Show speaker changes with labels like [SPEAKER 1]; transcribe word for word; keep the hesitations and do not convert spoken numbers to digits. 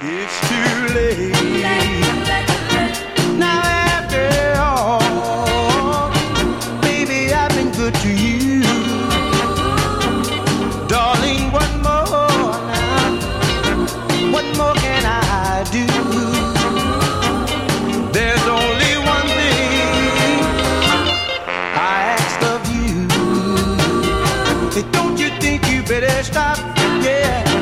[SPEAKER 1] It's too late. Now after all, baby, I've been good to you. Darling, what more now? What more can I do? There's only one thing I ask of you. Hey, don't you think you better stop? Yeah.